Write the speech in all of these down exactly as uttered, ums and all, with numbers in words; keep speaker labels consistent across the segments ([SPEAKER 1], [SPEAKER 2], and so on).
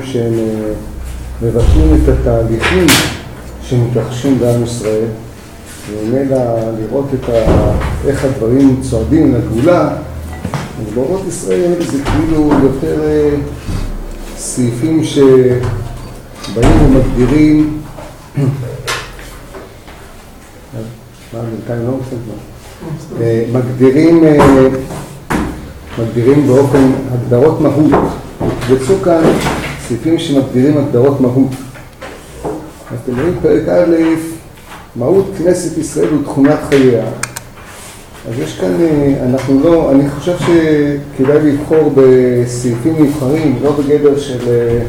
[SPEAKER 1] שהם מבטאים את התהליכים שמתרחשים בעם ישראל, וממילא לראות את ה... איך הדברים צועדים לגאולה. ובאורות ישראל זה כאילו יותר סעיפים שבאים ומגדירים מה, בינתיים לא עושה כבר. מגדירים, מגדירים באופן הגדרות מהות. וקבצו כאן סעיפים שמגדירים הגדרות מהות. אז אתם רואים פרק א', מהות כנסת ישראל ותכונת חייה. אז יש כאן, אנחנו לא, אני חושב שכדאי לבחור בסעיפים נבחרים, לא בגדר של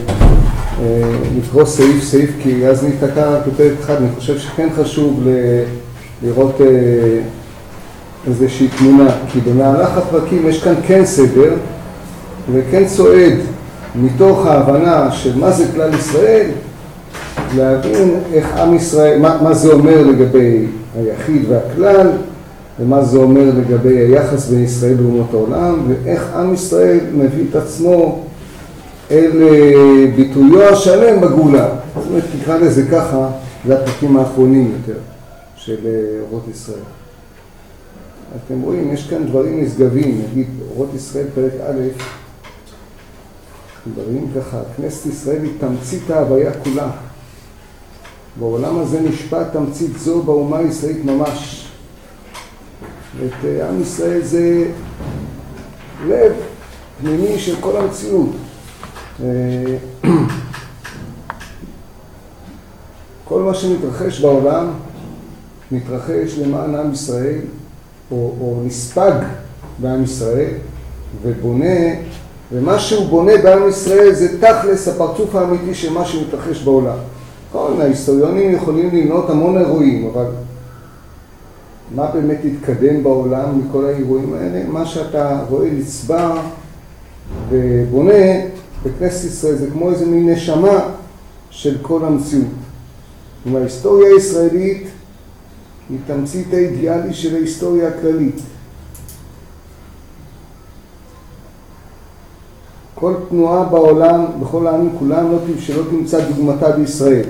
[SPEAKER 1] לקרוא סעיף סעיף, כי אז נתקע בפרק אחד. אני חושב שכן חשוב ל... לראות איזושהי תמונה, כי במהלך הפרקים יש כאן כן סדר וכן צועד מתוך ההבנה של מה זה כלל ישראל, להבין איך עם ישראל, מה, מה זה אומר לגבי היחיד והכלל, ומה זה אומר לגבי היחס בין ישראל לאומות העולם, ואיך עם ישראל מביא את עצמו אל ביטויו השלם בגאולה. זאת אומרת, תקרא לזה ככה, זה הפרקים האחרונים יותר של אורות ישראל. אתם רואים, יש כאן דברים נשגבים, נגיד אורות ישראל פרק א', דברים ככה, כנסת ישראל היא תמצית ההוויה כולה. בעולם הזה נשפט תמצית זו באומה הישראלית ממש. ואת עם ישראל זה לב פנימי של כל המציאות. כל מה שמתרחש בעולם מתרחש למען עם ישראל, או, או נספג בעם ישראל, ובונה, ומה שהוא בונה בעם ישראל זה תכלס הפרצוף האמיתי של מה שמתרחש בעולם. כל ההיסטוריונים יכולים למנות המון אירועים, אבל מה באמת התקדם בעולם מכל האירועים האלה? מה שאתה רואה נצבע ובונה בכנסת ישראל זה כמו איזה מין נשמה של כל המציאות. וההיסטוריה הישראלית היא תמצית האידיאלי של ההיסטוריה הכללית. כל תנועה בעולם, בכל העמים כולם, לא, שלא תמצא דוגמתה בישראל.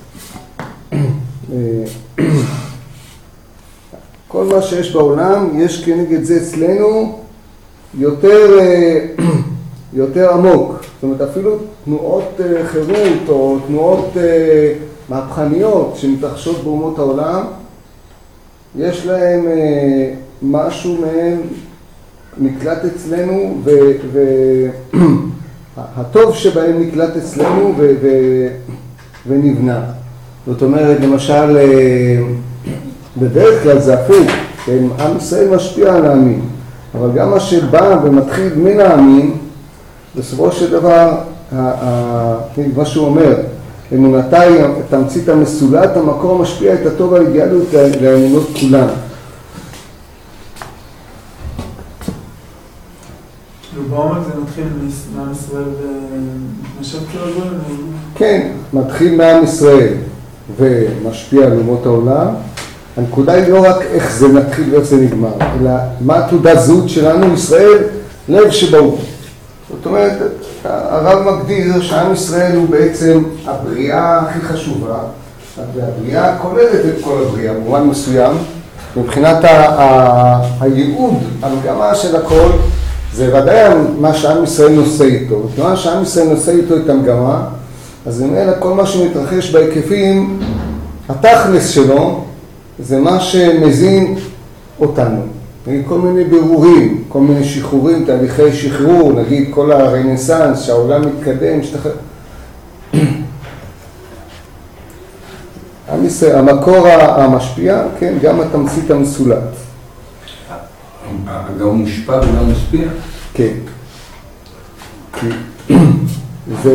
[SPEAKER 1] כל מה שיש בעולם, יש כנגד זה אצלנו יותר, יותר עמוק. זאת אומרת, אפילו תנועות חירות או תנועות מהפכניות שמתרחשות באומות העולם, יש להם משהו מהם נקלט אצלנו, והטוב שבהם נקלט אצלנו ו- ו- ונבנה. זאת אומרת, למשל, בדרך כלל זה הפוך, כן? עם ישראל משפיע על העמים, אבל גם מה שבא ומתחיל מן העמים, בסופו של דבר, מה שהוא אומר, אמונתה היא תמצית המסולת, המקור משפיע את הטוב האידיאליות לאמונות כולן.
[SPEAKER 2] בעומק זה מתחיל מעם ישראל ומשפיע כאילו הגויים?
[SPEAKER 1] כן, מתחיל מעם ישראל ומשפיע על אומות העולם. הנקודה היא לא רק איך זה מתחיל ואיך זה נגמר, אלא מה התעודת זהות שלנו, ישראל, לב שבאו. זאת אומרת, הרב מגדיר שעם ישראל הוא בעצם הבריאה הכי חשובה, והבריאה כוללת את כל הבריאה, במובן מסוים, מבחינת הייעוד, המגמה של הכל, זה ודאי מה שעם ישראל נושא איתו. מה שעם ישראל נושא איתו את המגמה, אז אם אלא כל מה שמתרחש בהיקפים, התכלס שלו, זה מה שמזין אותנו. נגיד כל מיני בירורים, כל מיני שחרורים, תהליכי שחרור, נגיד כל הרנסנס, שהעולם מתקדם, שתח... המקור המשפיע, כן, גם התמצית המסולת.
[SPEAKER 3] גם מושפע וגם משפיע?
[SPEAKER 1] כן. זה...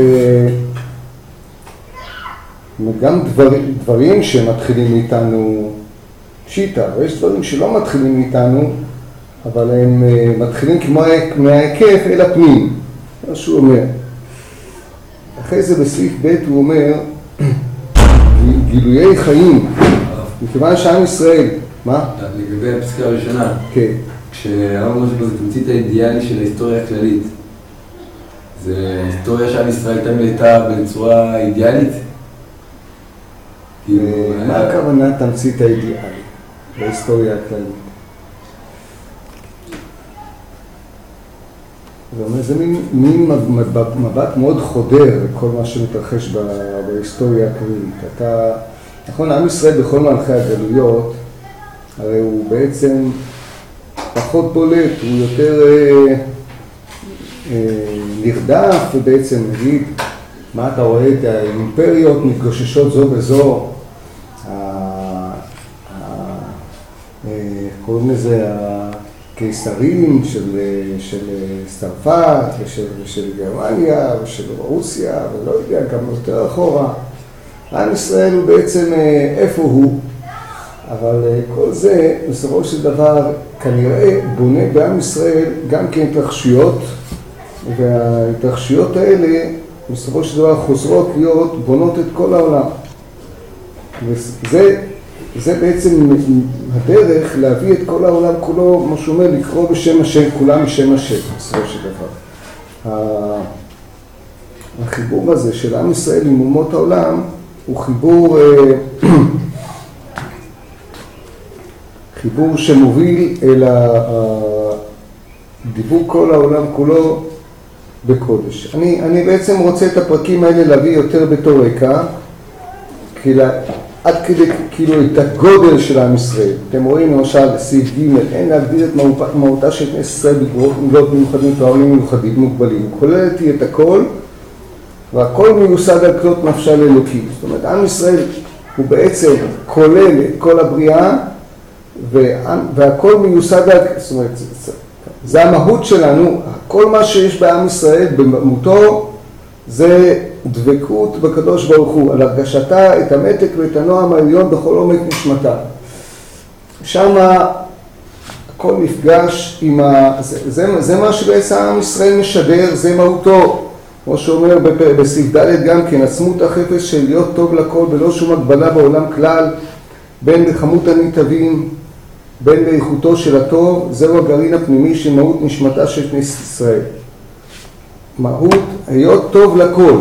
[SPEAKER 1] גם דברים, דברים שמתחילים מאיתנו שיטה, ויש דברים שלא מתחילים מאיתנו, אבל הם מתחילים כמו מההיקף אל הפנים, מה שהוא אומר. אחרי זה בסעיף ב' הוא אומר, גילויי חיים, מכיוון שעם ישראל, מה?
[SPEAKER 3] לגבי הפסקה הראשונה,
[SPEAKER 1] כן.
[SPEAKER 3] כשהרב אומר שזה תמצית האידיאלי של ההיסטוריה הכללית, זה היסטוריה שעם ישראל תמיד הייתה בצורה אידיאלית?
[SPEAKER 1] מה הכוונה תמצית האידיאלית בהיסטוריה הכללית? זאת אומרת, זה מין, מין מבט, מבט מאוד חודר לכל מה שמתרחש בהיסטוריה הכללית. אתה, נכון, עם ישראל בכל מלכי הגלויות, הרי הוא בעצם פחות בולט, הוא יותר אה, אה, נרדף, ובעצם נגיד, מה אתה רואה? את האימפריות מתגוששות זו בזו, קוראים לזה הקיסרים של, של צרפת ושל, ושל גרמניה ושל רוסיה ולא יודע, גם יותר אחורה. עם ישראל הוא בעצם איפה הוא, אבל כל זה בסופו של דבר כנראה בונה בעם ישראל גם כן התרחשויות, וההתרחשויות האלה בסופו של דבר חוזרות להיות בונות את כל העולם. וזה זה בעצם הדרך להביא את כל העולם כולו, מה שאומר, לקרוא בשם השם, כולם בשם השם, בסופו של דבר. החיבור הזה של עם ישראל עם אומות העולם הוא חיבור, חיבור שמוביל אל דיבור כל העולם כולו בקודש. אני, אני בעצם רוצה את הפרקים האלה להביא יותר בתור רקע, כי לה, עד כדי כאילו את הגודל של עם ישראל. אתם רואים למשל סעיף ג' אין להגדיר את מהותה של כנסת ישראל בגבולות מיוחדים ועולים מיוחדים מוגבלים. כוללת היא את הכל, והכל מיוסד על כלות נפשה לאלוקים. זאת אומרת, עם ישראל הוא בעצם כולל את כל הבריאה, והכל מיוסד על... זאת אומרת, זה המהות שלנו. כל מה שיש בעם ישראל במהותו זה דבקות בקדוש ברוך הוא, על הרגשתה את המתק ואת הנועם העליון בכל עומק נשמתה. שם הכל נפגש עם ה... זה, זה, זה מה שבעצם עם ישראל משדר, זה מהותו. כמו שאומר בסעיף ד' גם כן, עצמות החפץ של להיות טוב לכל בלא שום הגבלה בעולם כלל, בין בכמות הניטבים, בין באיכותו של הטוב, זהו הגרעין הפנימי של מהות נשמתה של כנסת ישראל. מהות להיות טוב לכל,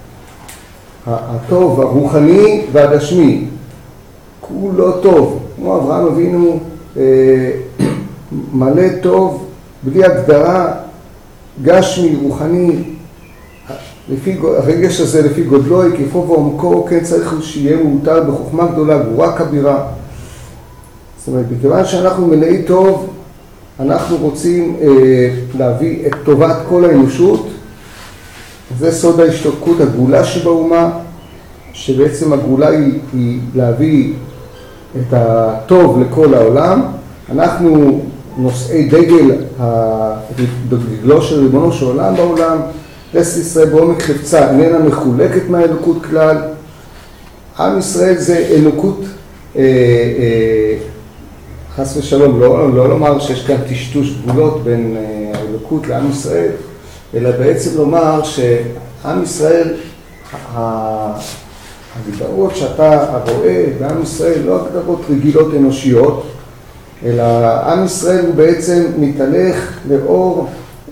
[SPEAKER 1] הטוב הרוחני והגשמי, כולו טוב, כמו אברהם אבינו אה, מלא טוב, בלי הגדרה, גשמי, רוחני, לפי, הרגש הזה לפי גודלו, היקפו ועומקו, כן צריך שיהיה מאותר בחוכמה גדולה, גבורה כבירה. זאת אומרת, בכיוון שאנחנו מלאי טוב, אנחנו רוצים אה, להביא את טובת כל האנושות. זה סוד ההשתוקקות, הגאולה שבאומה, שבעצם הגאולה היא, היא להביא את הטוב לכל העולם. אנחנו נושאי דגל, דגלו של ריבונו של עולם בעולם. כנסת ישראל בעומק חפצה איננה מחולקת מהאלוקות כלל. עם ישראל זה אלוקות, אה, אה, חס ושלום, לא, לא לומר שיש כאן טשטוש גבולות בין אה, האלוקות לעם ישראל, אלא בעצם לומר שעם ישראל, ההגדרות שאתה רואה בעם ישראל לא הגדרות רגילות אנושיות, אלא עם ישראל הוא בעצם מתהלך לאור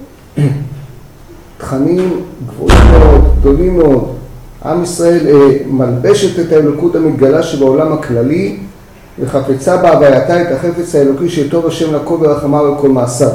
[SPEAKER 1] תכנים גבוהים מאוד, גדולים מאוד. עם ישראל אה, מלבשת את האלוקות המתגלה שבעולם הכללי, וחפצה בהווייתה את החפץ האלוקי שטוב השם לכל ברחמיו וכל מעשיו.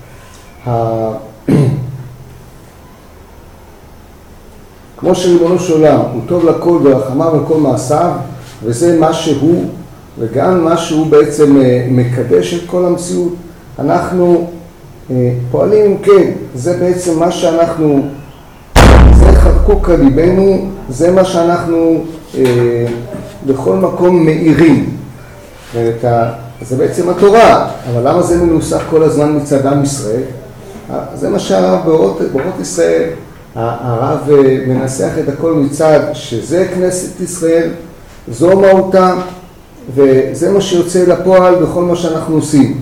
[SPEAKER 1] כמו שריבונו של עולם הוא טוב לכל ברחמיו וכל מעשיו, וזה מה שהוא, וגם מה שהוא בעצם אה, מקדש את כל המציאות, אנחנו פועלים אם כן, זה בעצם מה שאנחנו, זה חקוק על ליבנו, זה מה שאנחנו אה, בכל מקום מאירים. ה, זה בעצם התורה, אבל למה זה מנוסח כל הזמן מצד עם ישראל? זה מה שהרב באורות, באורות ישראל, הרב מנסח את הכל מצד שזה כנסת ישראל, זו מהותה, וזה מה שיוצא לפועל בכל מה שאנחנו עושים.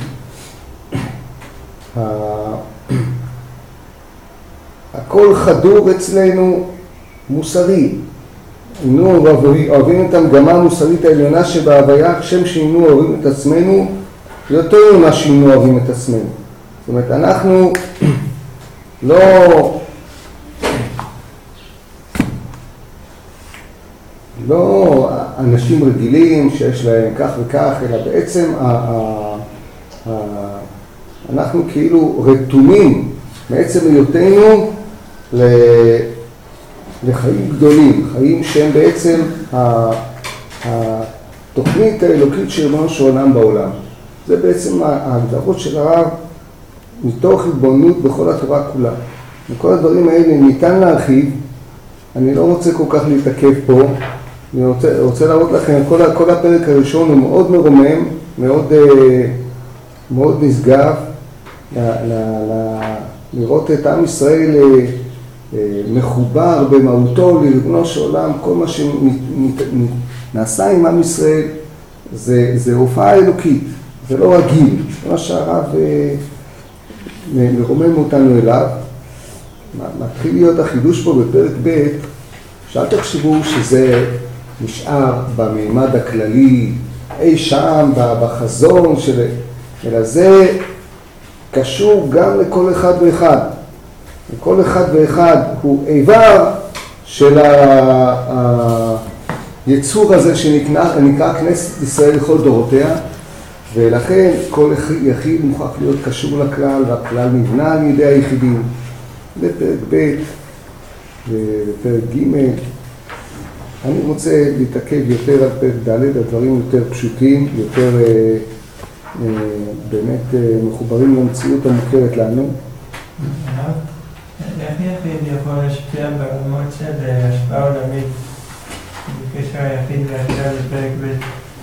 [SPEAKER 1] הכל חדור אצלנו מוסרי. אינו אוהבים את המגמה המוסרית העליונה שבהוויה, כשם שאינו אוהבים את עצמנו, יותר ממה שאינו אוהבים את עצמנו. זאת אומרת, אנחנו לא לא אנשים רגילים שיש להם כך וכך, אלא בעצם ה, ה, ה, אנחנו כאילו רתומים בעצם היותנו לחיים גדולים, חיים שהם בעצם התוכנית האלוקית של ריבונו של עולם בעולם. זה בעצם ההגדרות של הרב מתוך התבוננות בכל התורה כולה. וכל הדברים האלה ניתן להרחיב, אני לא רוצה כל כך להתעכב פה, אני רוצה, רוצה להראות לכם, כל, כל הפרק הראשון הוא מאוד מרומם, מאוד, מאוד נשגב, ל, ל, ל, לראות את עם ישראל מחובר במהותו לריבונו של עולם. כל מה שנעשה עם עם ישראל זה, זה הופעה אלוקית, זה לא רגיל, זה מה שהרב מרומם אותנו אליו. מתחיל להיות החידוש פה בפרק ב', שאל תחשבו שזה נשאר בממד הכללי, אי שם, בחזון, של... אלא זה קשור גם לכל אחד ואחד. לכל אחד ואחד הוא איבר של היצור הזה שנקרא כנסת ישראל לכל דורותיה, ולכן כל יחיד מוכרח להיות קשור לכלל, והכלל נבנה על ידי היחידים. בפרק ב' ובפרק ג' אני רוצה להתעכב יותר על פרק ד', הדברים יותר פשוטים, יותר אה, אה, באמת אה, מחוברים למציאות המוכרת לנו.
[SPEAKER 4] איך יחיד יכול להשפיע ברמות של השפעה עולמית בקשר היחיד והכלל בפרק ב'?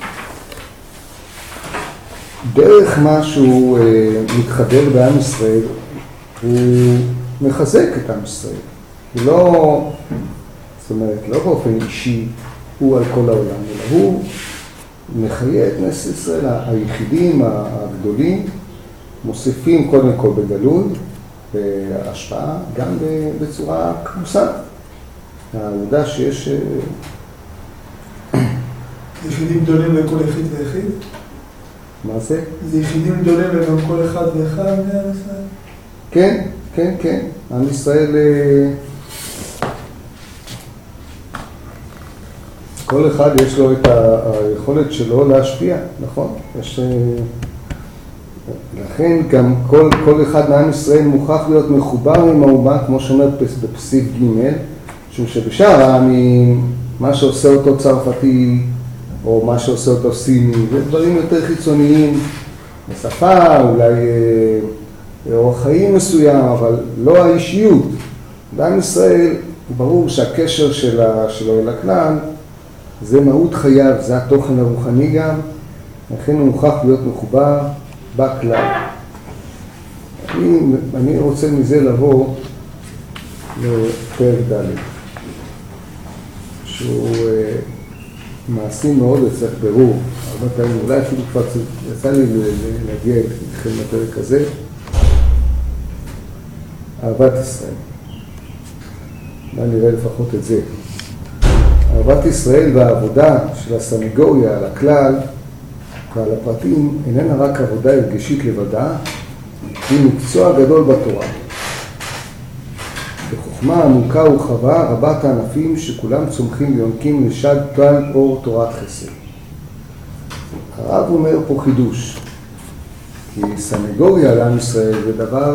[SPEAKER 1] דרך מה שהוא אה, מתחבר בעם ישראל, הוא מחזק את עם ישראל. הוא לא, זאת אומרת, לא באופן אישי, הוא על כל העולם, אלא הוא מחיה את כנסת ישראל. היחידים הגדולים מוסיפים קודם כל בגלוי, בהשפעה, גם בצורה כמוסה. העובדה שיש...
[SPEAKER 2] יחידים גדולים לכל יחיד ויחיד?
[SPEAKER 1] מה זה?
[SPEAKER 2] זה יחידים גדולים לגם כל אחד ואחד מעם ישראל?
[SPEAKER 1] כן, כן, כן. עם ישראל... כל אחד יש לו את היכולת שלו להשפיע, נכון? יש... לכן גם כל, כל אחד מעם ישראל מוכרח להיות מחובר עם האומה, כמו שאומר בפסיק ג', משום שבשאר העמים, מה שעושה אותו צרפתי, או מה שעושה אותו סיני, זה דברים יותר חיצוניים, בשפה, אולי אורח חיים מסוים, אבל לא האישיות. בעם ישראל, ברור שהקשר שלה, שלו אל הכלל, זה מהות חייו, זה התוכן הרוחני גם, לכן הוא מוכרח להיות מחובר בכלל. אני, אני רוצה מזה לבוא לפרק ד', שהוא אה, מעשי מאוד לצריך ברור. הרבה פעמים, אולי אפילו כבר יצא לי להגיע איתכם לפרק הזה. אהבת ישראל. אולי נראה לפחות את זה. אהבת ישראל והעבודה של הסנגוריה על הכלל ועל הפרטים איננה רק עבודה הרגשית לבדה, היא מקצוע גדול בתורה. בחוכמה עמוקה ורחבה רבת הענפים שכולם צומחים ויונקים לשד טל אור תורת חסד. הרב אומר פה חידוש, כי סנגוריה לעם ישראל זה דבר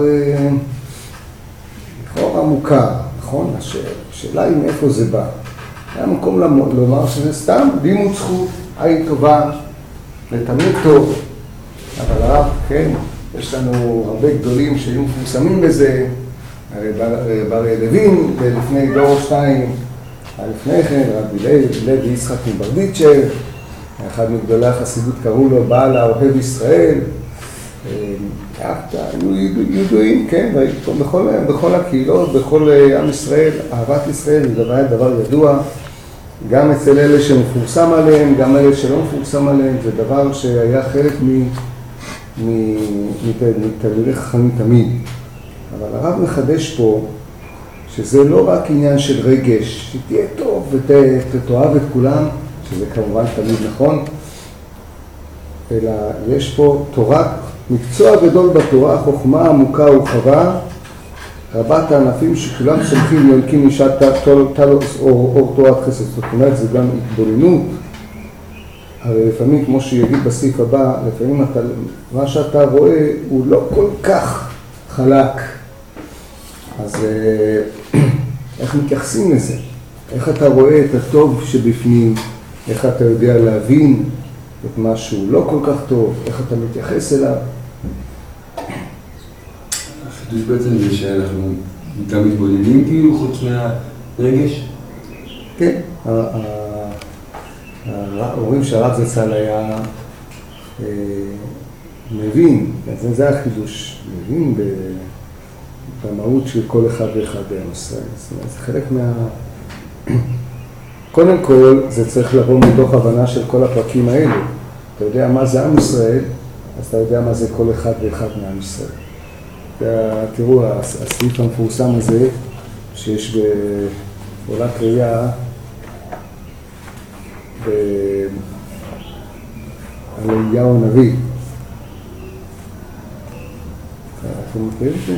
[SPEAKER 1] לכאורה מוכר, נכון? השאלה היא מאיפה זה בא. היה מקום לומר שזה סתם לימוד זכות, עין טובה, לתמיד טוב, אבל הרב, כן, יש לנו הרבה גדולים שהיו מפורסמים בזה, בר לוין, לפני דור או שתיים, לפני כן, רבי לוי יצחק מברדיצ'ב, אחד מגדולי החסידות קראו לו בעל האוהב ישראל, היו ידועים, כן, בכל, בכל הקהילות, בכל עם ישראל, אהבת ישראל זה דבר, דבר ידוע, גם אצל אלה שמפורסם עליהם, גם אלה שלא מפורסם עליהם, זה דבר שהיה חלק מתלמידי חכמים תמיד. אבל הרב מחדש פה שזה לא רק עניין של רגש, שתהיה טוב ותאהב את כולם, שזה כמובן תמיד נכון, אלא יש פה תורה, מקצוע גדול בתורה, חוכמה עמוקה ורחבה, ארבעת הענפים שכולם צומחים ויונקים משעת טלוס אור תורת חסד. זאת אומרת, זה גם התבוננות. הרי לפעמים, כמו שיגיד בסעיף הבא, לפעמים אתה, מה שאתה רואה הוא לא כל כך חלק. אז איך מתייחסים לזה? איך אתה רואה את הטוב שבפנים? איך אתה יודע להבין את משהו לא כל כך טוב? איך אתה מתייחס אליו?
[SPEAKER 3] החידוש בעצם זה שאנחנו גם מתבוננים כאילו חוץ מהרגש?
[SPEAKER 1] כן. אומרים שהרב זצ"ל היה מבין, זה החידוש, מבין במהות של כל אחד ואחד בעם ישראל. זה חלק מה... קודם כל, זה צריך לבוא מתוך הבנה של כל הפרקים האלה. אתה יודע מה זה עם ישראל, אז אתה יודע מה זה כל אחד ואחד מעם ישראל. תראו, הסעיף המפורסם הזה, שיש בעולת ראייה, על אליהו הנביא. אתם מכירים את זה?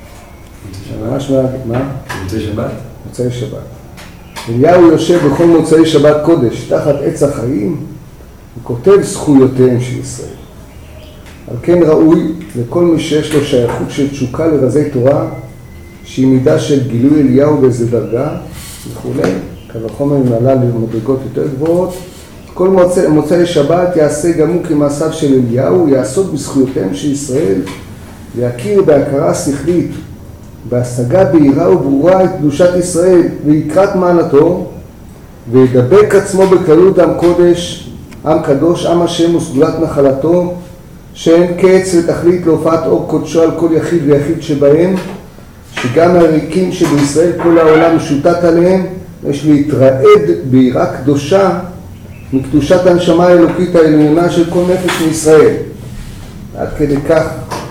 [SPEAKER 1] ממש מה?
[SPEAKER 3] מוצאי שבת?
[SPEAKER 1] מוצאי שבת. אליהו יושב בכל מוצאי שבת קודש, תחת עץ החיים, וכותב זכויותיהם של ישראל. על כן ראוי לכל מי שיש לו שייכות של תשוקה לרזי תורה, שהיא מידה של גילוי אליהו באיזה דרגה וכו'. קל וחומר אם עלה למדרגות יותר גבוהות. כל מוצאי, מוצאי שבת יעשה גם הוא כמעשיו של אליהו, יעסוק בזכויותיהם של ישראל, להכיר בהכרה שכלית, בהשגה בהירה וברורה את קדושת ישראל ויקרת מעלתו, וידבק עצמו בכללות עם קודש, עם קדוש, עם השם וסגולת נחלתו, שאין קץ ותכלית להופעת אור קודשו על כל יחיד ויחיד שבהם, שגם הריקים שבישראל כל העולם משוטט עליהם, יש להתרעד ביראה קדושה מקדושת הנשמה האלוקית העליונה של כל נפש מישראל. עד כדי כך,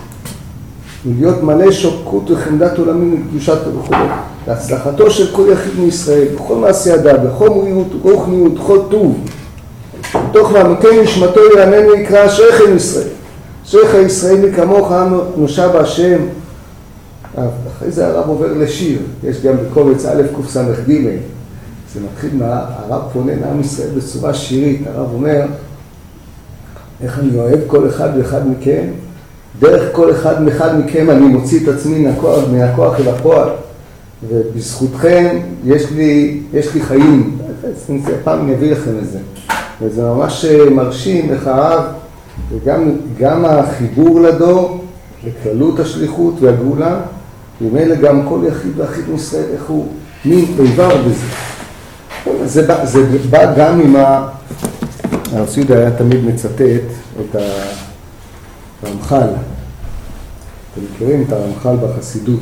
[SPEAKER 1] ולהיות מלא שוקות וחמדת עולמים מקדושת וכו'. להצלחתו של כל יחיד מישראל, בכל מעשה ידיו, בכל מריאות, רוחניות, כל טוב. בתוך מעמקי נשמתו ירנן ויקרא אשריכם ישראל. אשריך ישראלי כמוך עם נושע בהשם. אחרי זה הרב עובר לשיר, יש גם בקובץ א' קס"ג. זה מתחיל מה, הרב פונה לעם ישראל בצורה שירית. הרב אומר, איך אני אוהב כל אחד ואחד מכם, דרך כל אחד מאחד מכם אני מוציא את עצמי מהכוח, מהכוח אל הפועל, ובזכותכם יש לי, יש לי חיים. פעם אני אביא לכם את זה. וזה ממש מרשים איך הרב, וגם גם החיבור לדור, לכללות השליחות והגאולה, ומילא גם כל יחיד ואחיד מישראל, איך הוא מין איבר בזה. זה בא, זה בא גם עם ה... הרב ציודה היה תמיד מצטט את הרמח"ל. אתם מכירים את הרמח"ל בחסידות.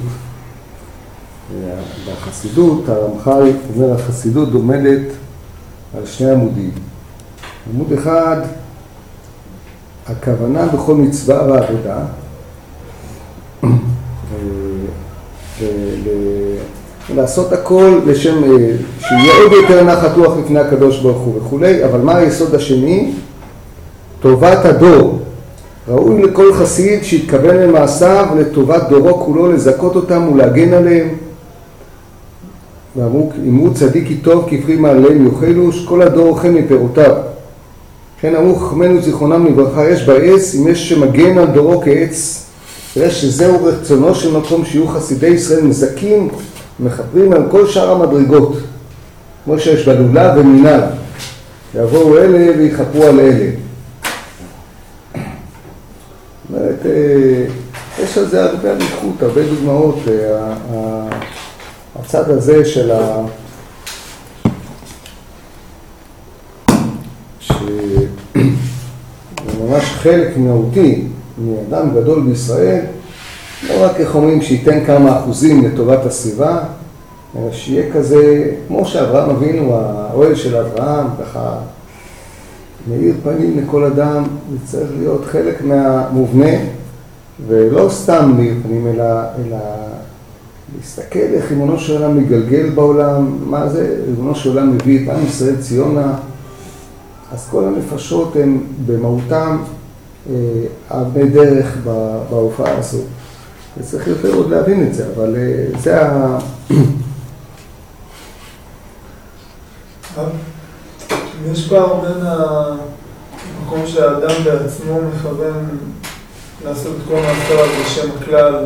[SPEAKER 1] בחסידות, הרמח"ל אומר, החסידות עומדת על שני עמודים. עמוד אחד, הכוונה בכל מצווה ועבודה, לעשות הכל לשם, שיהיה עוד יותר נחת רוח לפני הקדוש ברוך הוא וכולי. אבל מה היסוד השני? טובת הדור. ראוי לכל חסיד שיתכוון למעשיו לטובת דורו כולו, לזכות אותם ולהגן עליהם. ואמרו, אמרו צדיק כי טוב כפרי מעליהם יאכלו, כל הדור אוכל מפירותיו. כן אמרו חכמינו זיכרונם לברכה, יש בעץ, אם יש שמגן על דורו כעץ, תראה שזהו רצונו של מקום שיהיו חסידי ישראל מזכים, מחברים על כל שאר המדרגות, כמו שיש בלולה ומינל. יבואו אלה ויחפרו על אלה. זאת אומרת, יש על זה הרבה אריכות, הרבה דוגמאות. הצד הזה של ה... שזה ממש חלק מהותי מאדם גדול בישראל, לא רק איך אומרים שייתן כמה אחוזים לטובת הסביבה, אלא שיהיה כזה, כמו שאברהם אבינו, האוהל של אברהם, ככה מאיר פנים לכל אדם, זה צריך להיות חלק מהמובנה, ולא סתם מאיר פנים, אלא, אלא להסתכל איך ריבונו של עולם מגלגל בעולם, מה זה, ריבונו של עולם מביא את עם ישראל ציונה, אז כל הנפשות הן במהותם אבני דרך בהופעה הזאת. צריך יותר עוד להבין את זה, אבל זה ה...
[SPEAKER 2] יש פער בין המקום שהאדם בעצמו מכוון לעשות את כל מעשיו בשם הכלל,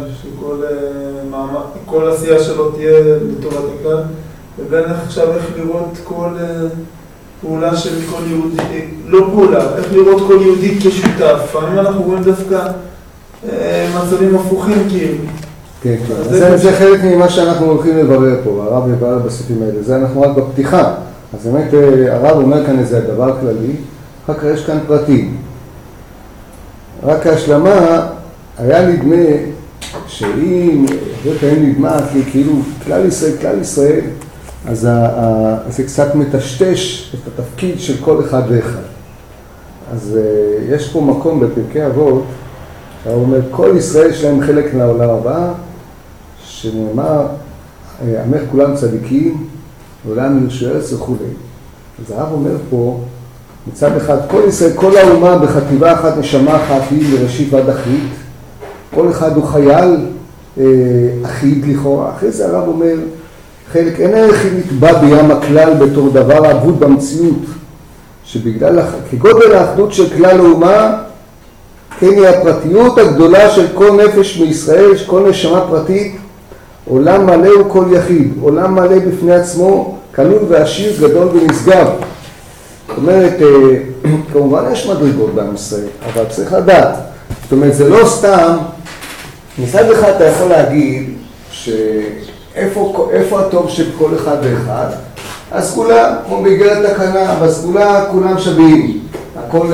[SPEAKER 2] שכל עשייה שלו תהיה לטובת הכלל, לבין עכשיו איך לראות כל פעולה של כל יהודי, לא פעולה, איך לראות כל יהודי כשותף. לפעמים אנחנו רואים דווקא מצבים הפוכים כאילו.
[SPEAKER 1] כן, כן. זה חלק ממה שאנחנו הולכים לברר פה, הרב יברר בספרים האלה. זה אנחנו רק בפתיחה. אז באמת הרב אומר כאן איזה דבר כללי, אחר כך יש כאן פרטים. רק ההשלמה היה נדמה שאם, אם נדמה כאילו כלל ישראל, כלל ישראל, אז זה קצת מטשטש את התפקיד של כל אחד ואחד. אז יש פה מקום בפרקי אבות, הוא אומר, כל ישראל יש להם חלק לעולם הבא, שנאמר, עמך כולם צדיקים, עולם ירשו ארץ וכו'. אז הרב אומר פה, מצד אחד, כל ישראל, כל האומה בחטיבה אחת, נשמה אחת, היא מראשית ועד אחרית. כל אחד הוא חייל אה, אחיד לכאורה. אחרי זה הרב אומר, חלק אין היחיד נקבע בים הכלל בתור דבר אבוד במציאות, שבגלל, כגודל האחדות של כלל האומה, כן היא הפרטיות הגדולה של כל נפש מישראל, של כל נשמה פרטית, עולם מלא הוא כל יחיד, עולם מלא בפני עצמו, כלול ועשיר, גדול ונשגב. זאת אומרת, כמובן יש מדרגות בעם ישראל, אבל צריך לדעת. זאת אומרת, זה לא סתם, מצד אחד אתה יכול להגיד שאיפה איפה הטוב של כל אחד ואחד, הסגולה, כמו באיגרת תקנה, בסגולה כולם שווים, הכל...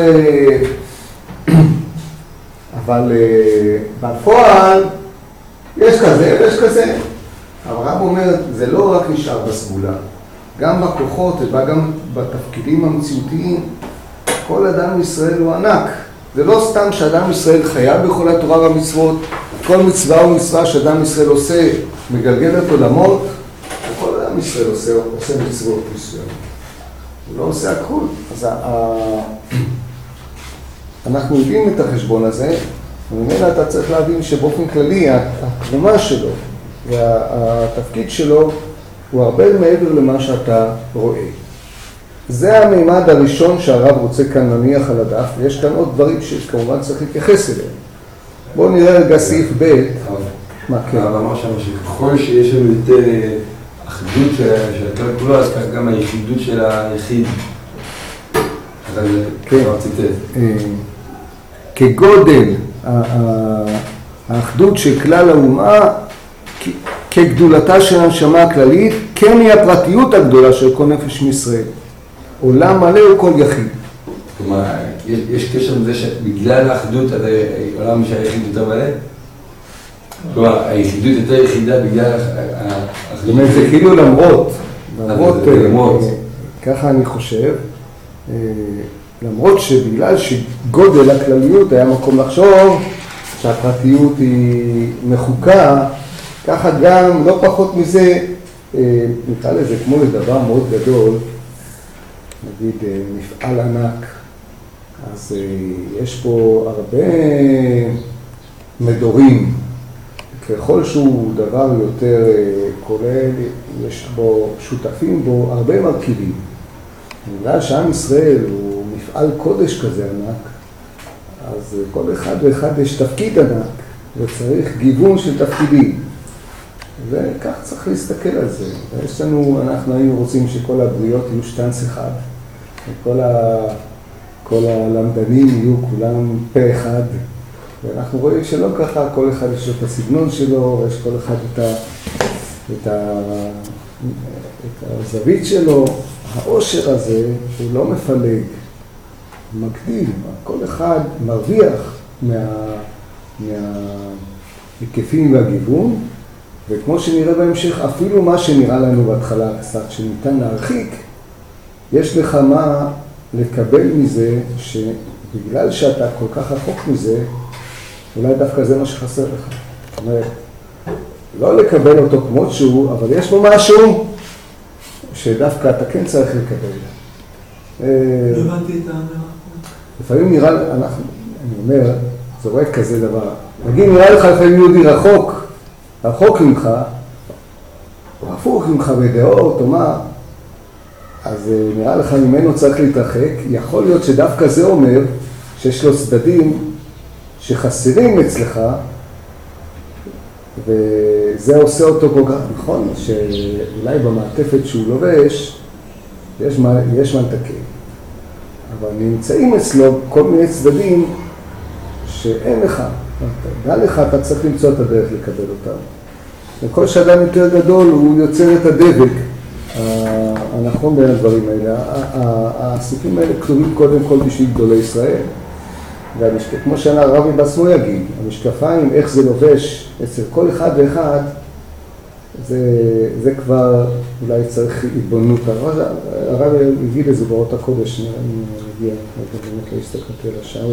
[SPEAKER 1] אבל בפועל יש כזה ויש כזה. הרב אומר, זה לא רק נשאר בסגולה, גם בכוחות וגם בתפקידים המציאותיים, כל אדם ישראל הוא ענק. זה לא סתם שאדם ישראל חייב בכל התורה והמצוות, כל מצווה ומצווה שאדם ישראל עושה, מגלגל את עולמות, וכל אדם ישראל עושה, עושה מצוות מסוים. הוא לא עושה הכל. אז ה... אנחנו יודעים את החשבון הזה, וממילא אתה צריך להבין שבאופן כללי, התרומה שלו והתפקיד שלו הוא הרבה מעבר למה שאתה רואה. זה המימד הראשון שהרב רוצה כאן להניח על הדף, ויש כאן עוד דברים שכמובן צריך להתייחס אליהם. בואו נראה רגע סעיף ב'. מה כן?
[SPEAKER 3] הרב אמר שם שככל שיש לנו יותר אחדות של הכלל כולו, אז כך גם היחידות של היחיד.
[SPEAKER 1] כן. כגודל האחדות של כלל האומה, כגדולתה של הנשמה הכללית, כן היא הפרטיות הגדולה של כל נפש מישראל. עולם מלא הוא כל יחיד.
[SPEAKER 3] כלומר, יש קשר לזה שבגלל האחדות העולם שהיחיד יותר מלא? כלומר, היחידות יותר יחידה בגלל האחדות.
[SPEAKER 1] זאת אומרת, זה כאילו למרות, למרות, ככה אני חושב, למרות שבגלל שגודל הכלליות היה מקום לחשוב שהפרטיות היא מחוקה, ככה גם לא פחות מזה, נקרא לזה כמו לדבר מאוד גדול, נגיד מפעל ענק, אז יש פה הרבה מדורים, ככל שהוא דבר יותר כולל, יש בו, שותפים בו הרבה מרכיבים. בגלל שעם ישראל הוא מפעל קודש כזה ענק, אז כל אחד ואחד יש תפקיד ענק, וצריך גיוון של תפקידים. וכך צריך להסתכל על זה. ויש לנו, אנחנו היינו רוצים שכל הבריות יהיו שטנץ אחד, וכל ה, כל הלמדנים יהיו כולם פה אחד, ואנחנו רואים שלא ככה, כל אחד יש את הסגנון שלו, ויש כל אחד את, ה, את, ה, את הזווית שלו. העושר הזה הוא לא מפלג, הוא מקדים, כל אחד מרוויח מה, מההיקפים והגיוון, וכמו שנראה בהמשך, אפילו מה שנראה לנו בהתחלה קצת, שניתן להרחיק, יש לך מה לקבל מזה, שבגלל שאתה כל כך רחוק מזה, אולי דווקא זה מה שחסר לך. זאת אומרת, לא לקבל אותו כמו שהוא, אבל יש בו משהו שדווקא אתה כן צריך לקבל.
[SPEAKER 2] הבנתי את האמירה.
[SPEAKER 1] לפעמים נראה, אנחנו, אני אומר, זורק כזה דבר. נגיד, נראה לך לפעמים יהודי רחוק, רחוק ממך, או הפוך ממך בדעות, או מה, אז נראה לך ממנו צריך להתרחק. יכול להיות שדווקא זה אומר שיש לו צדדים שחסרים אצלך, וזה עושה אותו כל כך נכון, שאולי במעטפת שהוא לובש, יש מה, יש מה לתקן. אבל נמצאים אצלו כל מיני צדדים שאין לך. דע לך, אתה צריך למצוא את הדרך לקבל אותם. וכל שאדם יותר גדול הוא יוצר את הדבק הנכון בין הדברים האלה. הסיפים האלה כתובים קודם כל בשביל גדולי ישראל. וכמו שאמר הרבי בעצמו יגיד, המשקפיים, איך זה לובש אצל כל אחד ואחד, זה, זה כבר אולי צריך התבוננות. הרבי הביא לזה באורות הקודש, נראה אם נגיע, באמת לא הסתכלתי על השאול.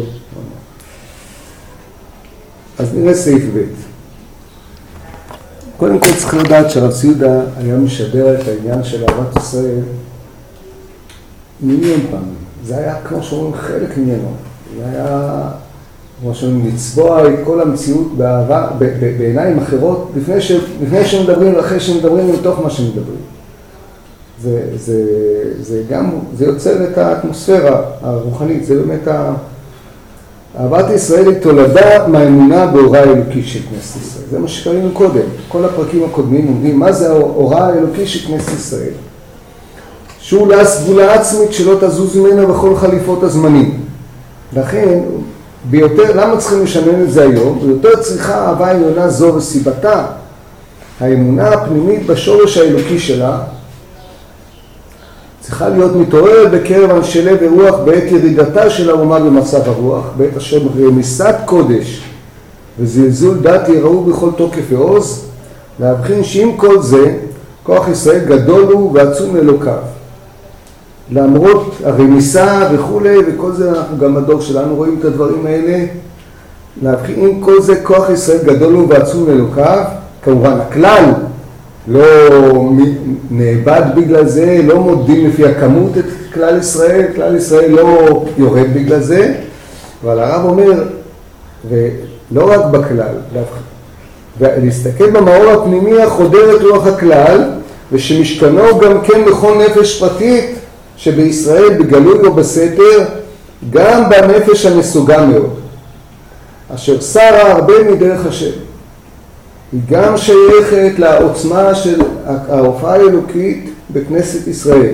[SPEAKER 1] אז נראה סעיף ב'. קודם כל צריך לדעת שהרב ציודה היה משדר את העניין של אהבת ישראל מיליון פעמים. זה היה כמו שאומרים חלק ממנו. זה היה כמו שאומרים לצבוע את כל המציאות באהבה, בעיניים אחרות, לפני, ש, לפני שמדברים ואחרי שמדברים מתוך מה שמדברים. זה, זה, זה גם, זה יוצר את האטמוספירה הרוחנית, זה באמת ה... אהבת ישראל היא תולדה מהאמונה בהוראה האלוקית של כנסת ישראל. זה מה שקראנו קודם. כל הפרקים הקודמים אומרים מה זה ההוראה האלוקית של כנסת ישראל. שהוא לה סגולה עצמית שלא תזוז ממנה בכל חליפות הזמנים. לכן, ביותר, למה צריכים לשנן את זה היום? ביותר צריכה אהבה עליונה זו וסיבתה, האמונה הפנימית בשורש האלוקי שלה, צריכה להיות מתעוררת בקרב אנשי לב ורוח בעת ירידתה של האומה במצב הרוח, בעת אשר רמיסת קודש וזלזול דת יראו בכל תוקף ועוז, להבחין שעם כל זה כוח ישראל גדול הוא ועצום לאלוקיו. למרות הרמיסה וכו' וכל זה, אנחנו גם בדור שלנו רואים את הדברים האלה, להבחין עם כל זה כוח ישראל גדול הוא ועצום לאלוקיו, כמובן הכלל לא נאבד בגלל זה, לא מודדים לפי הכמות את כלל ישראל, כלל ישראל לא יורד בגלל זה, אבל הרב אומר, ולא רק בכלל, ולהסתכל במאור הפנימי החודר את רוח הכלל, ושמשכנו גם כן בכל נפש פרטית, שבישראל בגלוי או בסתר, גם בנפש הנסוגה מאוד, אשר שרה הרבה מדרך השם. היא גם שייכת לעוצמה של ההופעה האלוקית בכנסת ישראל.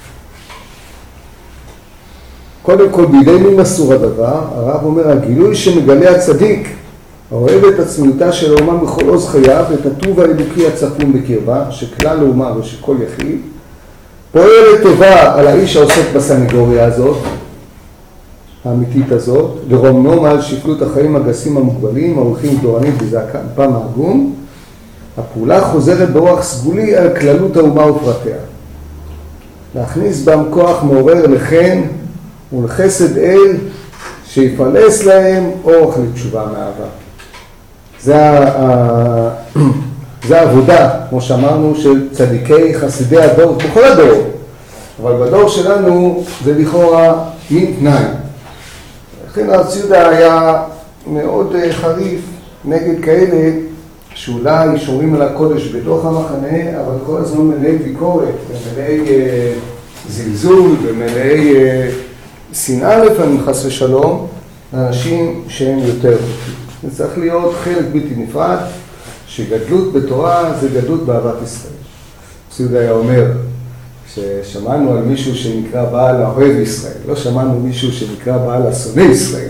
[SPEAKER 1] קודם כל, בידי מי מסור הדבר? הרב אומר, הגילוי שמגלה הצדיק, האוהב את עצמיותה של האומה בכל עוז חייו, את הטוב האלוקי הצפון בקרבה, שכלל האומה ושכל יחיד, פועל לטובה על האיש העוסק בסנגוריה הזאת, האמיתית הזאת, לרומנו מעל שפלות החיים הגסים המוגבלים, ההולכים דורנית בזעקה פעם האגום, הפעולה חוזרת באורח סגולי על כללות האומה ופרטיה. להכניס בהם כוח מעורר לחן ולחסד אל, שיפלס להם אורך לתשובה מאהבה. זה, ה... זה העבודה, כמו שאמרנו, של צדיקי חסידי הדור, בכל הדור. אבל בדור שלנו זה לכאורה מין תנאי. לכן הרב ציודה היה מאוד חריף נגד כאלה שאולי שומרים על הקודש בתוך המחנה, אבל כל הזמן מלאי ביקורת, ומלאי אה, זלזול, ומלאי אה, שנאה לפעמים חס ושלום, לאנשים שהם יותר. זה צריך להיות חלק בלתי נפרד, שגדלות בתורה זה גדלות באהבת ישראל. ציודה היה אומר, ששמענו על מישהו שנקרא בעל האוהב ישראל, לא שמענו מישהו שנקרא בעל השונא ישראל.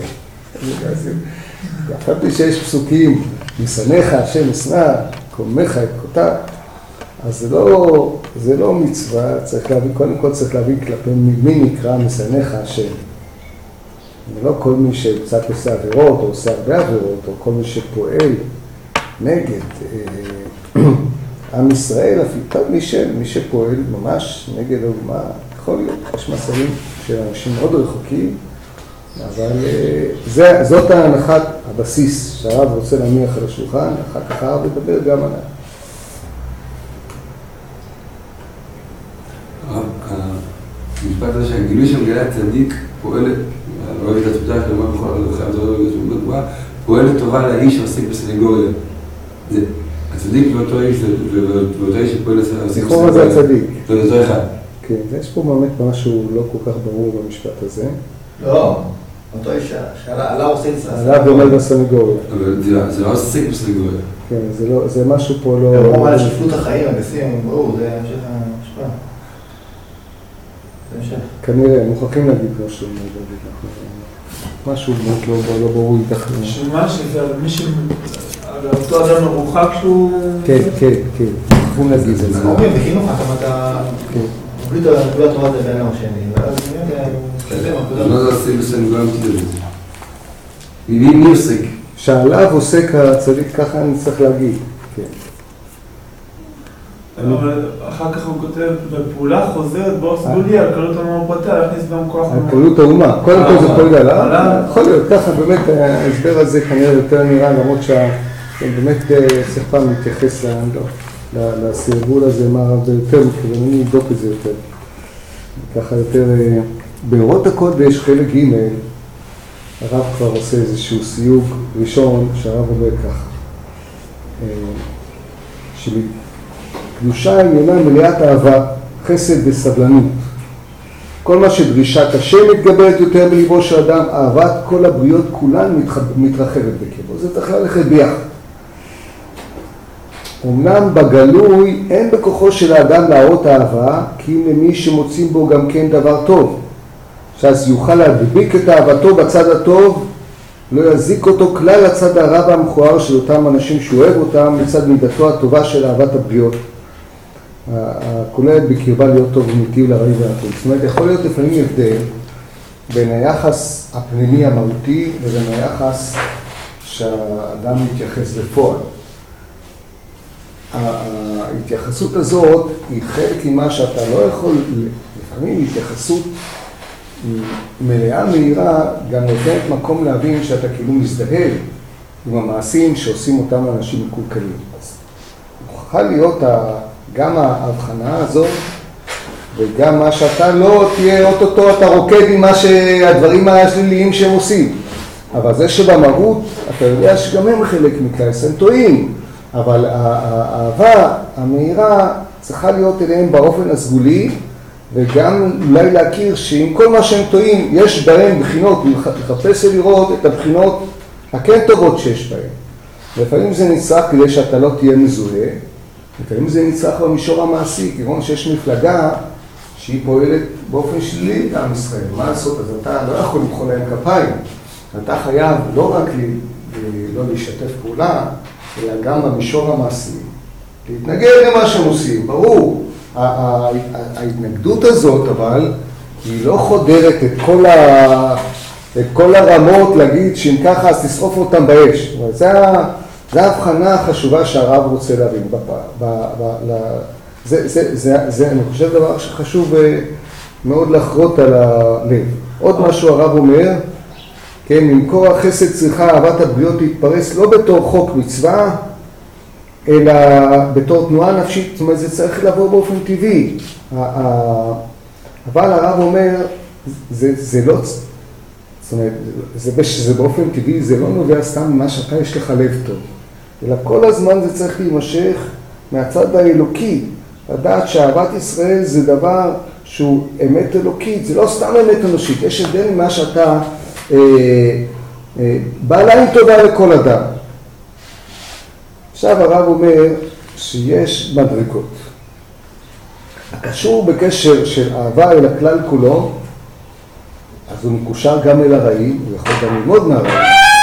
[SPEAKER 1] חשבתי שיש פסוקים, משנאיך השם ישנא, קומך את קוטה, אז זה לא, זה לא מצווה, צריך להבין, קודם כל צריך להבין כלפי מי נקרא משנאיך השם. לא כל מי שקצת עושה עבירות, או עושה הרבה עבירות, או כל מי שפועל נגד עם ישראל, אפילו מי, ש... מי שפועל ממש נגד האומה, יכול להיות, יש מסעים של אנשים מאוד רחוקים, אבל זה, זאת ההנחת הבסיס שהרב רוצה להניח על השולחן, אחר כך הרב ידבר גם עליה.
[SPEAKER 3] המשפט הזה שהגילוי שמגלה הצדיק פועל, אוהב את עצמתה של מה בכל הלכה, זה לא בגלל שהוא גבוה, פועל לטובה לאיש שעוסק בסנגוריה. זה, הצדיק ואותו איש, ואותו איש שפועל לעסק
[SPEAKER 1] לכאורה זה הצדיק.
[SPEAKER 3] זה אותו אחד.
[SPEAKER 1] כן, יש פה באמת משהו לא כל כך ברור במשפט הזה.
[SPEAKER 5] לא, אותו איש שעלה עושה את זה.
[SPEAKER 1] עלה ועומד בסנגוריה.
[SPEAKER 3] אבל זה לא עוסק בסנגוריה.
[SPEAKER 1] כן, זה משהו פה לא...
[SPEAKER 5] הוא אומר לשפלות החיים, הגסים, ברור, זה המשך המשפט. זה המשך.
[SPEAKER 1] כנראה, מוכרחים להגיד משהו, משהו לא ברור איתך.
[SPEAKER 2] שמה שזה על מי ש... על אותו אדם מרוחק שהוא...
[SPEAKER 1] כן, כן, כן, מוכרחים להגיד את זה.
[SPEAKER 5] אומרים, בחינוך אתה...
[SPEAKER 1] כן.
[SPEAKER 5] בלי התורה זה בין השני, ואז
[SPEAKER 3] זה לא עוסק בסנגוריה מתדלת. מי עוסק?
[SPEAKER 1] שעליו עוסק הצדיק, ככה אני צריך להגיד. כן.
[SPEAKER 2] אבל אחר כך הוא כותב, בפעולה חוזרת באור סגולי על קלות האומה ופרטיה, להכניס גם כוח...
[SPEAKER 1] על קלות האומה. קודם כל זה פועל עליו. יכול להיות, ככה באמת ההסבר הזה כנראה יותר נראה, למרות שבאמת צריך פעם להתייחס לסרבול הזה, מה הרבה יותר, כי אני אבדוק את זה יותר. ככה יותר... באורות הקודש, חלק ג' הרב כבר עושה איזשהו סיוג ראשון שהרב אומר ככה. קדושה עליונה מלאת אהבה, חסד וסבלנות. כל מה שדרישת השם מתגברת יותר מליבו של אדם, אהבת כל הבריות כולן מתרחבת בקרבו. זה צריך ללכת ביחד. אמנם בגלוי אין בכוחו של האדם להראות אהבה, כי אם למי שמוצאים בו גם כן דבר טוב. שאז יוכל להדביק את אהבתו בצד הטוב, לא יזיק אותו כלל לצד הרע והמכוער של אותם אנשים שהוא אוהב אותם, לצד מידתו הטובה של אהבת הבריות. הכוללת בקרבה להיות טוב ומיטיב לרעים והטוב. זאת אומרת, יכול להיות לפעמים הבדל בין היחס הפנימי המהותי לבין היחס שהאדם מתייחס בפועל. ההתייחסות הזאת היא חלק ממה שאתה לא יכול, לפעמים התייחסות מלאה מהירה גם נותנת מקום להבין שאתה כאילו מזדהה עם המעשים שעושים אותם אנשים מקולקלים. אז מוכרחה להיות גם ההבחנה הזאת וגם מה שאתה לא תהיה אוטוטו, אתה רוקד עם מה שהדברים השליליים שהם עושים. אבל זה שבמהות אתה יודע שגם הם חלק מכעס, הם טועים. אבל האהבה המהירה צריכה להיות אליהם באופן הסגולי, וגם אולי להכיר שעם כל מה שהם טועים, יש בהם בחינות, לחפש ולראות את הבחינות הכן טובות שיש בהם. לפעמים זה נצטרך כדי שאתה לא תהיה מזוהה, לפעמים זה נצטרך במישור המעשי, כיוון שיש מפלגה שהיא פועלת באופן שלילי לעם ישראל. מה לעשות? אז אתה לא יכול למחוא להם כפיים, אתה חייב לא רק לי, לא להשתף פעולה, אלא גם במישור המעשי, להתנגד למה שהם עושים, ברור. ההתנגדות הזאת, אבל, היא לא חודרת את כל, ה... את כל הרמות להגיד שאם ככה אז תשרוף אותם באש. זו ההבחנה החשובה שהרב רוצה להבין. בפ... ב... ב... ל... זה, זה, זה, זה, אני חושב דבר שחשוב מאוד לחרות על הלב. עוד משהו הרב אומר, כן, ממקור החסד צריכה אהבת הבריות להתפרס לא בתור חוק מצווה, אלא בתור תנועה נפשית, זאת אומרת, זה צריך לבוא באופן טבעי. אבל הרב אומר, זה, זה לא, זאת אומרת, זה, זה באופן טבעי, זה לא נובע סתם ממה שאתה יש לך לב טוב, אלא כל הזמן זה צריך להימשך מהצד האלוקי, לדעת שאהבת ישראל זה דבר שהוא אמת אלוקית, זה לא סתם אמת אנושית, יש הבדל ממה שאתה אה, אה, בעלה טובה לכל אדם. עכשיו הרב אומר שיש מדרגות. הקשור בקשר של אהבה אל הכלל כולו, אז הוא מקושר גם אל הרעים, הוא יכול גם ללמוד מהרעים.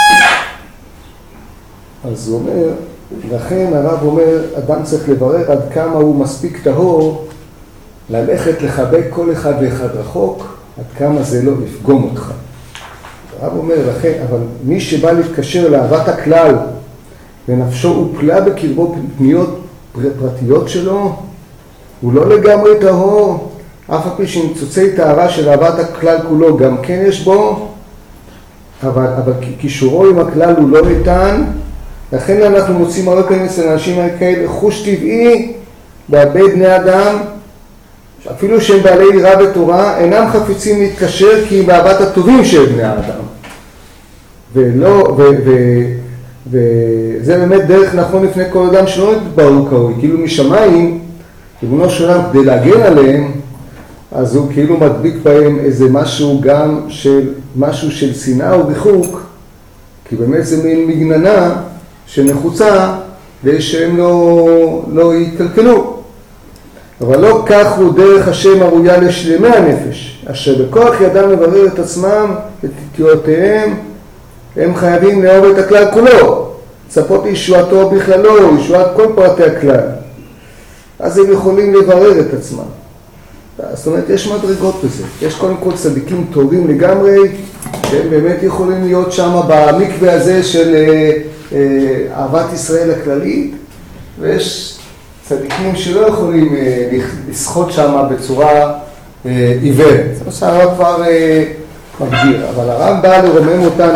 [SPEAKER 1] אז הוא אומר, לכן הרב אומר, אדם צריך לברר עד כמה הוא מספיק טהור, ללכת לחבק כל אחד ואחד רחוק, עד כמה זה לא יפגום אותך. הרב אומר, לכן, אבל מי שבא להתקשר לאהבת הכלל, ונפשו הופלה בקרבו פניות פרטיות שלו, הוא לא לגמרי טהור, אף על פי שניצוצי טהרה של אהבת הכלל כולו גם כן יש בו, אבל, אבל קישורו עם הכלל הוא לא איתן, לכן אנחנו מוצאים הרבה פעמים אצל אנשים כאלה חוש טבעי בהרבה בני אדם, אפילו שהם בעלי יראה ותורה, אינם חפצים להתקשר כי הם באהבת הטובים של בני האדם. ולא, ו, ו, וזה באמת דרך נכון לפני כל אדם שלא נתבררו כראוי, כאילו משמיים, ריבונו של עולם כדי להגן עליהם, אז הוא כאילו מדביק בהם איזה משהו גם של, משהו של שנאה וריחוק, כי באמת זה מין מגננה שנחוצה ושהם לא, לא יתקלקלו. אבל לא כך הוא דרך השם הראויה לשלמי הנפש, אשר בכוח ידם לברר את עצמם, את תיאותיהם, הם חייבים לאהוב את הכלל כולו, צפות לישועתו בכללו, ישועת כל פרטי הכלל. אז הם יכולים לברר את עצמם. זאת אומרת, יש מדרגות בזה. יש קודם כל צדיקים טובים לגמרי, שהם באמת יכולים להיות שם במקווה הזה של אה, אה, אהבת ישראל הכללית, ויש צדיקים שלא יכולים אה, לשחות שם בצורה אה, עיוורת. זה מה שהרב כבר אה, מגדיר. אבל הרב בא לרומם אותנו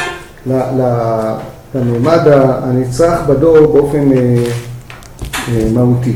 [SPEAKER 1] לממד הנצרך בדור באופן אה, אה, מהותי.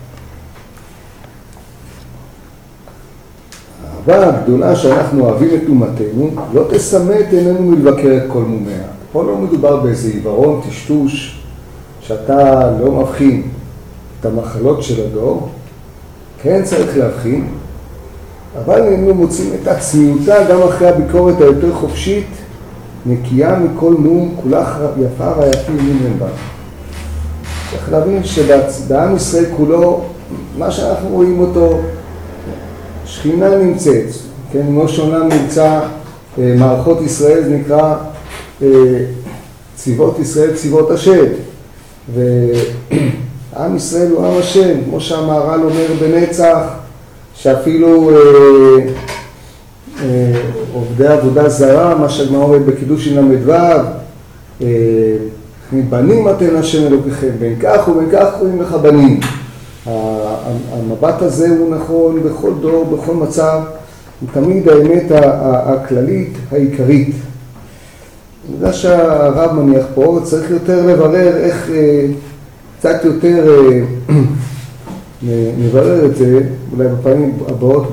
[SPEAKER 1] האהבה הגדולה שאנחנו אוהבים את אומתנו לא תסמא את עינינו מלבקר את כל מומיה. פה לא מדובר באיזה עיוורון, טשטוש, שאתה לא מבחין את המחלות של הדור. כן צריך להבחין, אבל אנחנו מוצאים את עצמיותה גם אחרי הביקורת היותר חופשית, נקייה מכל מום, כולה יפה רעייתי מין בה. צריך להבין שבעם ישראל כולו, מה שאנחנו רואים אותו, שכינה נמצאת, כן, משה עולם נמצא, אה, מערכות ישראל זה נקרא אה, צבאות ישראל, צבאות השם, ועם ישראל הוא עם השם, כמו שהמהר"ל אומר בנצח, שאפילו אה, אה, עובדי עבודה זרה, מה שהגמרא אומרת בקידושין למ"ו, אה, בנים אתן השם אלוקיכם, בין כך ובין כך קוראים לך בנים. המבט הזה הוא נכון בכל דור, בכל מצב, הוא תמיד האמת הכללית, העיקרית. אני יודע שהרב מניח פה, צריך יותר לברר איך, קצת יותר נברר את זה, אולי בפעמים הבאות,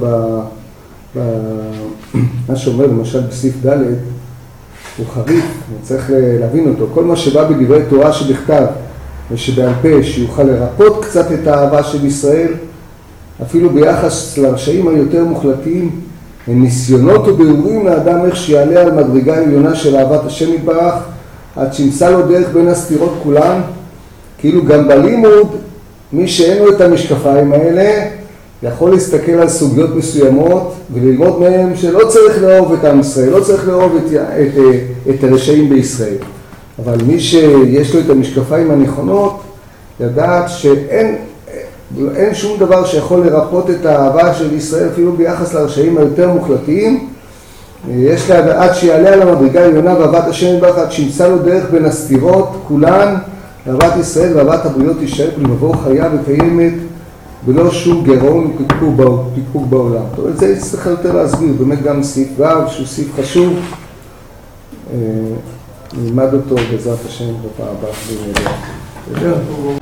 [SPEAKER 1] מה שאומר למשל בסעיף ד' הוא חריף, צריך להבין אותו. כל מה שבא בדברי תורה שבכתב, ושבעל פה שיוכל לרפות קצת את האהבה של ישראל, אפילו ביחס לרשעים היותר מוחלטים, הם ניסיונות ובירורים לאדם איך שיעלה על מדרגה עליונה של אהבת השם יתברך, עד שימצא לו דרך בין הסתירות כולן, כאילו גם בלימוד, מי שאין לו את המשקפיים האלה, יכול להסתכל על סוגיות מסוימות, וללמוד מהם שלא צריך לאהוב את עם ישראל, לא צריך לאהוב את, את, את הרשעים בישראל. אבל מי שיש לו את המשקפיים הנכונות, לדעת שאין אין שום דבר שיכול לרפות את האהבה של ישראל, אפילו ביחס לרשעים היותר מוחלטים. יש לה, עד שיעלה על המדרגה העליונה ואהבת השם יתברך, עד שימצא לו דרך בין הסתירות כולן, אהבת ישראל ואהבת הבריות תישאר בלבבו חיה וקיימת, בלא שום גירעון ופקפוק בעולם. זאת אומרת, זה צריך יותר להסביר, באמת גם סעיף ו' שהוא סעיף חשוב. נלמד אותו בעזרת השם בפעם הבאה.